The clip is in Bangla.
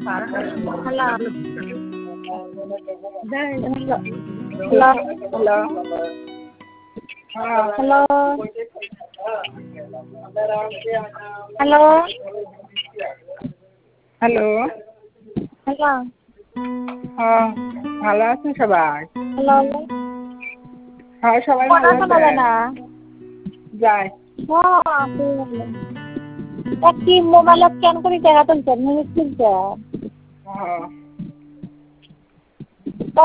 Hello hello hello hello hello hello হ্যাঁ ভালো আছেন সবাই? হ্যালো হ্যাঁ সবাই কথা ভালো শোনা আছে। যায় না। যায় কি মোবাইল স্ক্যান করে টাকা তুলছেন, মিউজিক তুলছেন? হ্যাঁ